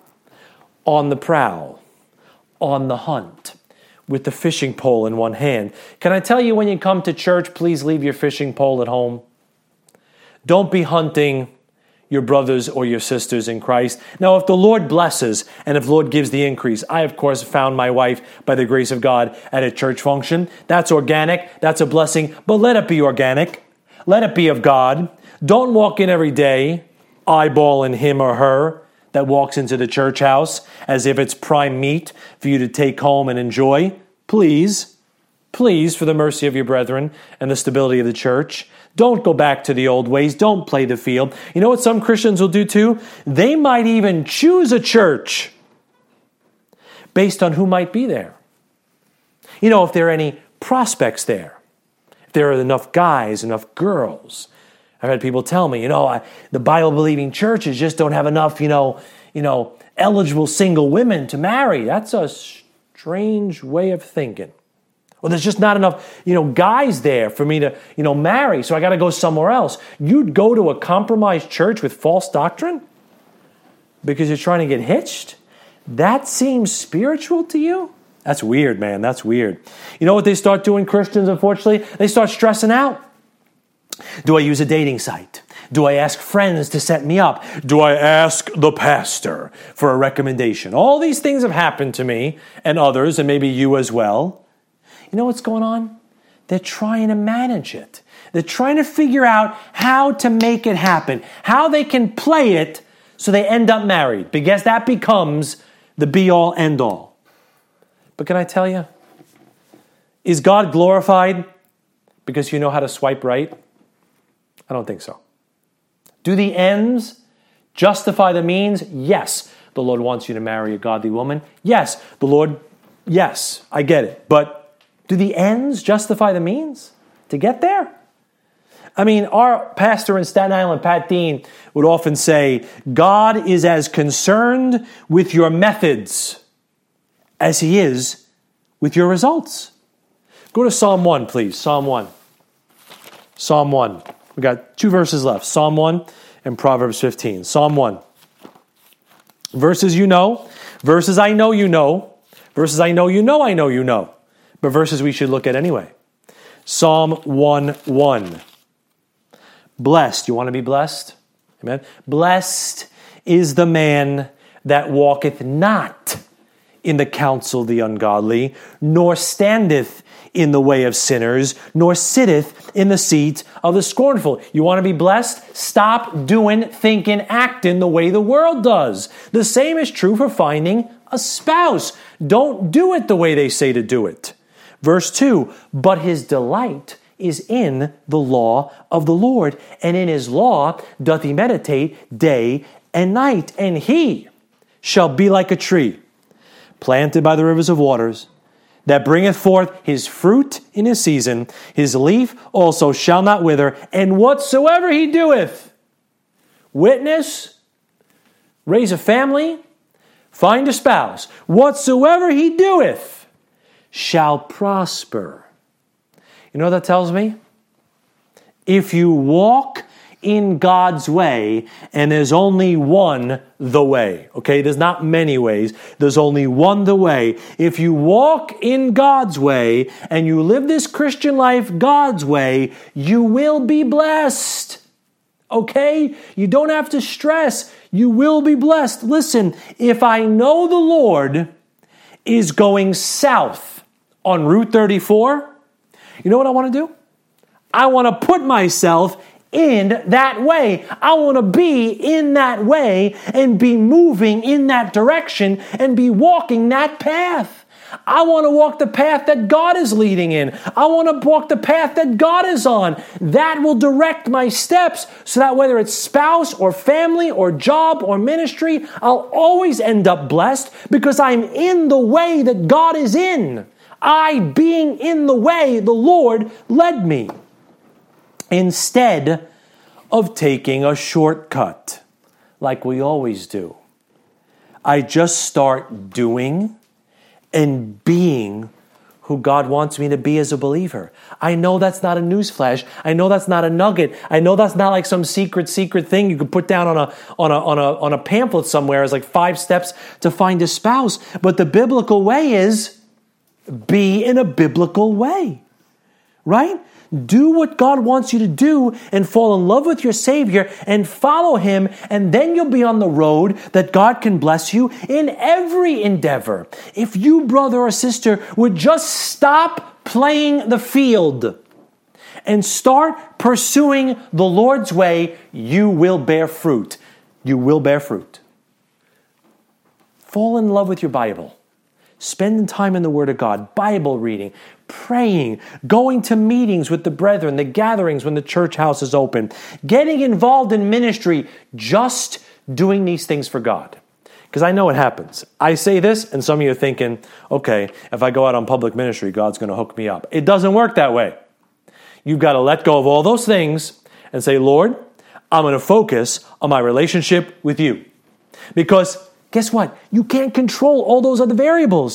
on the prowl, on the hunt, with the fishing pole in one hand. Can I tell you, when you come to church, please leave your fishing pole at home. Don't be hunting your brothers or your sisters in Christ. Now, if the Lord blesses and if the Lord gives the increase, I, of course, found my wife by the grace of God at a church function. That's organic. That's a blessing. But let it be organic. Let it be of God. Don't walk in every day eyeballing him or her that walks into the church house as if it's prime meat for you to take home and enjoy. Please, please, for the mercy of your brethren and the stability of the church, don't go back to the old ways. Don't play the field. You know what some Christians will do too? They might even choose a church based on who might be there. You know, if there are any prospects there, if there are enough guys, enough girls. I've had people tell me, you know, I, the Bible-believing churches just don't have enough, you know, you know, eligible single women to marry. That's a strange way of thinking. Well, there's just not enough, you know, guys there for me to, you know, marry, so I got to go somewhere else. You'd go to a compromised church with false doctrine because you're trying to get hitched? That seems spiritual to you? That's weird, man. That's weird. You know what they start doing, Christians, unfortunately? They start stressing out. Do I use a dating site? Do I ask friends to set me up? Do I ask the pastor for a recommendation? All these things have happened to me and others, and maybe you as well. You know what's going on? They're trying to manage it. They're trying to figure out how to make it happen, how they can play it so they end up married, because that becomes the be-all, end-all. But can I tell you, is God glorified because you know how to swipe right? I don't think so. Do the ends justify the means? Yes. The Lord wants you to marry a godly woman. Yes. The Lord, yes, I get it. But do the ends justify the means to get there? I mean, our pastor in Staten Island, Pat Dean, would often say, God is as concerned with your methods as he is with your results. Go to Psalm one, please. Psalm one. Psalm one. We got two verses left. Psalm one and Proverbs fifteen. Psalm one. Verses you know. Verses I know you know. Verses I know you know I know you know. But verses we should look at anyway. Psalm one one. Blessed. You want to be blessed? Amen. Blessed is the man that walketh not in the counsel of the ungodly, nor standeth in the way of sinners, nor sitteth in the seat of the scornful. You want to be blessed? Stop doing, thinking, acting the way the world does. The same is true for finding a spouse. Don't do it the way they say to do it. Verse two, but his delight is in the law of the Lord, and in his law doth he meditate day and night. And he shall be like a tree planted by the rivers of waters, that bringeth forth his fruit in his season. His leaf also shall not wither, and whatsoever he doeth, witness, raise a family, find a spouse, whatsoever he doeth shall prosper. You know what that tells me? If you walk in God's way, and there's only one the way, okay? There's not many ways. There's only one the way. If you walk in God's way, and you live this Christian life God's way, you will be blessed, okay? You don't have to stress. You will be blessed. Listen, if I know the Lord is going south on Route thirty-four, you know what I want to do? I want to put myself in that way. I want to be in that way and be moving in that direction and be walking that path. I want to walk the path that God is leading in. I want to walk the path that God is on. That will direct my steps so that whether it's spouse or family or job or ministry, I'll always end up blessed because I'm in the way that God is in. I, being in the way the Lord led me, instead of taking a shortcut like we always do. I just start doing and being who God wants me to be as a believer. I know that's not a newsflash. I know that's not a nugget. I know that's not like some secret, secret thing you could put down on a on a on a on a pamphlet somewhere as like five steps to find a spouse. But the biblical way is be in a biblical way, right? Do what God wants you to do and fall in love with your Savior and follow Him, and then you'll be on the road that God can bless you in every endeavor. If you, brother or sister, would just stop playing the field and start pursuing the Lord's way, you will bear fruit. You will bear fruit. Fall in love with your Bible. Spending time in the Word of God, Bible reading, praying, going to meetings with the brethren, the gatherings when the church house is open, getting involved in ministry, just doing these things for God. Because I know it happens. I say this, and some of you are thinking, okay, if I go out on public ministry, God's going to hook me up. It doesn't work that way. You've got to let go of all those things and say, Lord, I'm going to focus on my relationship with you. Because guess what? You can't control all those other variables.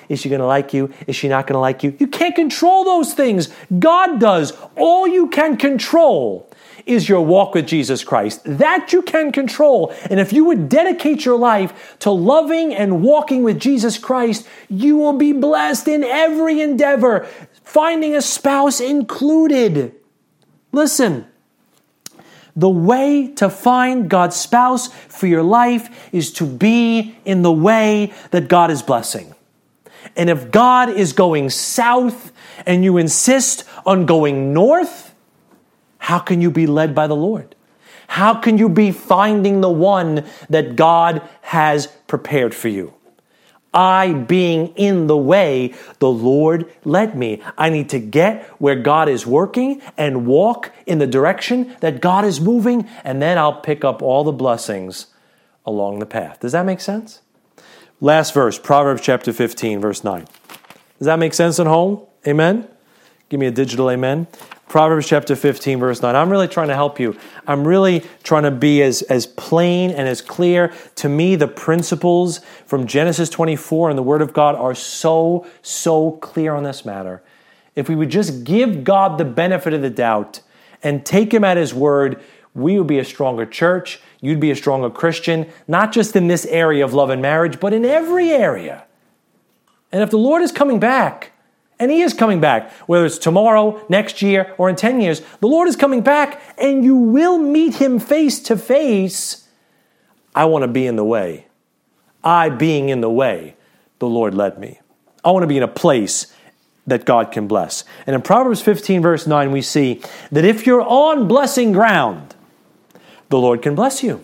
Is she going to like you? Is she not going to like you? You can't control those things. God does. All you can control is your walk with Jesus Christ. That you can control. And if you would dedicate your life to loving and walking with Jesus Christ, you will be blessed in every endeavor, finding a spouse included. Listen, the way to find God's spouse for your life is to be in the way that God is blessing. And if God is going south and you insist on going north, how can you be led by the Lord? How can you be finding the one that God has prepared for you? I, being in the way the Lord led me. I need to get where God is working and walk in the direction that God is moving, and then I'll pick up all the blessings along the path. Does that make sense? Last verse, Proverbs chapter fifteen, verse nine. Does that make sense at home? Amen? Give me a digital amen. Proverbs chapter fifteen, verse nine. I'm really trying to help you. I'm really trying to be as, as plain and as clear. To me, the principles from Genesis twenty-four and the Word of God are so, so clear on this matter. If we would just give God the benefit of the doubt and take Him at His word, we would be a stronger church. You'd be a stronger Christian, not just in this area of love and marriage, but in every area. And if the Lord is coming back, and He is coming back, whether it's tomorrow, next year, or in ten years, the Lord is coming back, and you will meet Him face to face. I want to be in the way. I, being in the way, the Lord led me. I want to be in a place that God can bless. And in Proverbs fifteen, verse nine, we see that if you're on blessing ground, the Lord can bless you.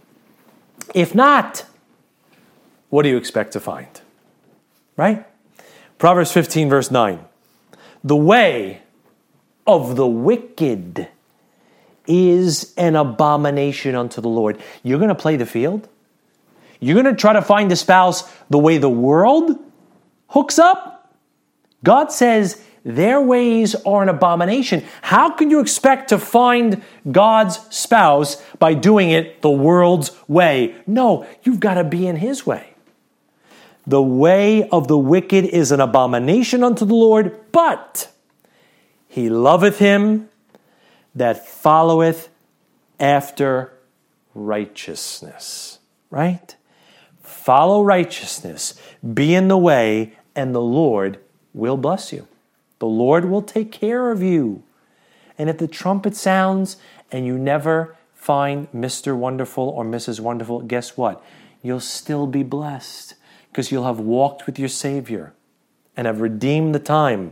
If not, what do you expect to find? Right? Proverbs fifteen, verse nine. The way of the wicked is an abomination unto the Lord. You're going to play the field? You're going to try to find a spouse the way the world hooks up? God says their ways are an abomination. How can you expect to find God's spouse by doing it the world's way? No, you've got to be in His way. The way of the wicked is an abomination unto the Lord, but He loveth him that followeth after righteousness. Right? Follow righteousness. Be in the way, and the Lord will bless you. The Lord will take care of you. And if the trumpet sounds and you never find Mister Wonderful or Missus Wonderful, guess what? You'll still be blessed, because you'll have walked with your Savior and have redeemed the time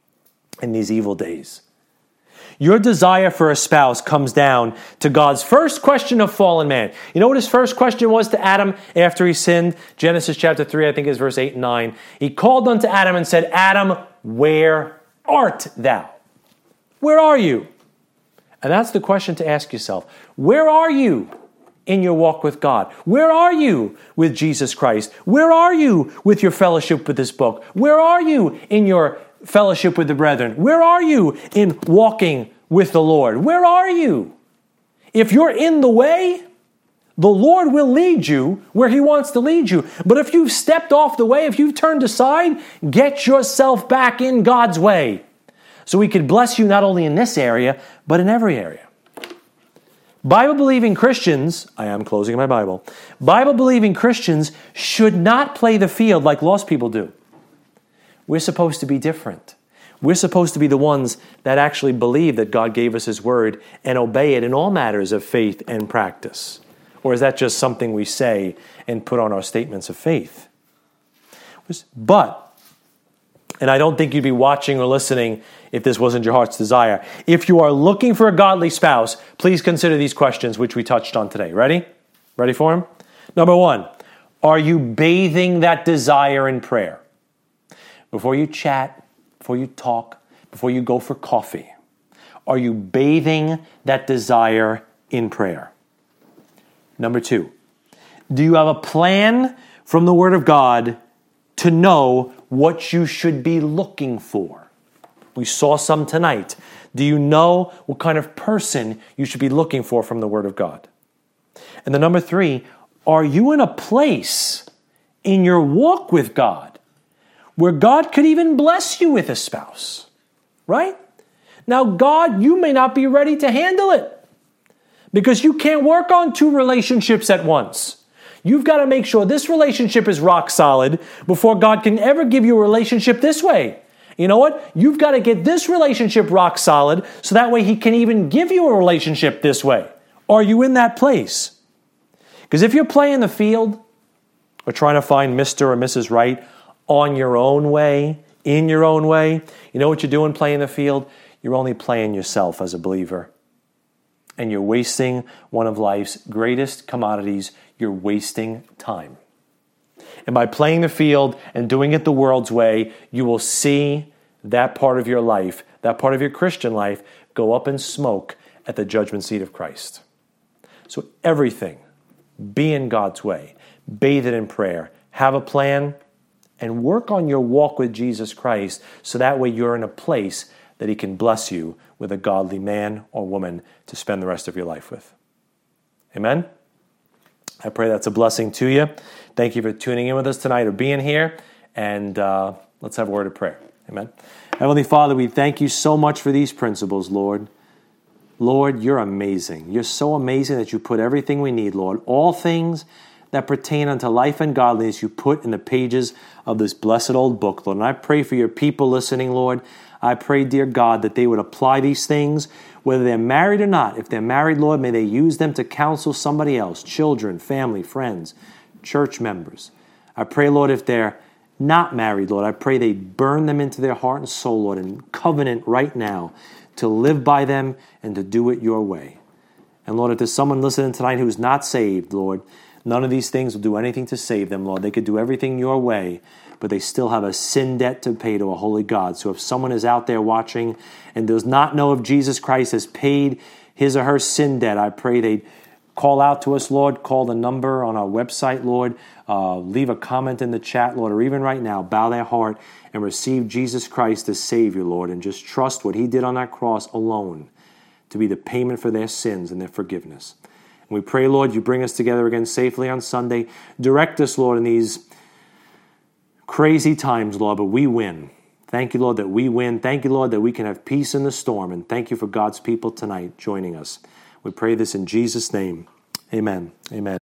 in these evil days. Your desire for a spouse comes down to God's first question of fallen man. You know what His first question was to Adam after he sinned? Genesis chapter three, I think is verse eight and nine. He called unto Adam and said, Adam, where art thou? Where are you? And that's the question to ask yourself. Where are you in your walk with God? Where are you with Jesus Christ? Where are you with your fellowship with this book? Where are you in your fellowship with the brethren? Where are you in walking with the Lord? Where are you? If you're in the way, the Lord will lead you where He wants to lead you. But if you've stepped off the way, if you've turned aside, get yourself back in God's way, so He could bless you not only in this area, but in every area. Bible-believing Christians, I am closing my Bible, Bible-believing Christians should not play the field like lost people do. We're supposed to be different. We're supposed to be the ones that actually believe that God gave us His word and obey it in all matters of faith and practice. Or is that just something we say and put on our statements of faith? But, and I don't think you'd be watching or listening if this wasn't your heart's desire. If you are looking for a godly spouse, please consider these questions which we touched on today. Ready? Ready for them? Number one, are you bathing that desire in prayer? Before you chat, before you talk, before you go for coffee, are you bathing that desire in prayer? Number two, do you have a plan from the Word of God to know what you should be looking for? We saw some tonight. Do you know what kind of person you should be looking for from the Word of God? And the number three, are you in a place in your walk with God where God could even bless you with a spouse, right? Now, God, you may not be ready to handle it because you can't work on two relationships at once. You've got to make sure this relationship is rock solid before God can ever give you a relationship this way. You know what? You've got to get this relationship rock solid so that way he can even give you a relationship this way. Are you in that place? Because if you're playing the field or trying to find Mister or Missus Right on your own way, in your own way, you know what you're doing playing the field? You're only playing yourself as a believer. And you're wasting one of life's greatest commodities. You're wasting time. And by playing the field and doing it the world's way, you will see that part of your life, that part of your Christian life, go up in smoke at the judgment seat of Christ. So everything, be in God's way, bathe it in prayer, have a plan, and work on your walk with Jesus Christ so that way you're in a place that he can bless you with a godly man or woman to spend the rest of your life with. Amen? I pray that's a blessing to you. Thank you for tuning in with us tonight or being here. And uh, let's have a word of prayer. Amen. Heavenly Father, we thank you so much for these principles, Lord. Lord, you're amazing. You're so amazing that you put everything we need, Lord. All things that pertain unto life and godliness you put in the pages of this blessed old book, Lord. And I pray for your people listening, Lord. I pray, dear God, that they would apply these things, whether they're married or not. If they're married, Lord, may they use them to counsel somebody else, children, family, friends, church members. I pray, Lord, if they're not married, Lord, I pray they burn them into their heart and soul, Lord, and covenant right now to live by them and to do it your way. And Lord, if there's someone listening tonight who's not saved, Lord, none of these things will do anything to save them, Lord. They could do everything your way, but they still have a sin debt to pay to a holy God. So if someone is out there watching and does not know if Jesus Christ has paid his or her sin debt, I pray they call out to us, Lord. Call the number on our website, Lord. Uh, leave a comment in the chat, Lord, or even right now, bow their heart and receive Jesus Christ as Savior, Lord, and just trust what he did on that cross alone to be the payment for their sins and their forgiveness. And we pray, Lord, you bring us together again safely on Sunday. Direct us, Lord, in these crazy times, Lord, but we win. Thank you, Lord, that we win. Thank you, Lord, that we can have peace in the storm. And thank you for God's people tonight joining us. We pray this in Jesus' name. Amen. Amen.